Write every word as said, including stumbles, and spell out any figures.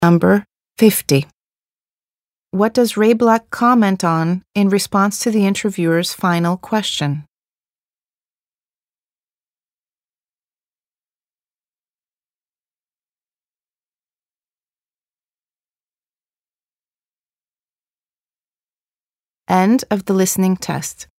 Number fifty. What does Ray Black comment on in response to the interviewer's final question? End of the listening test.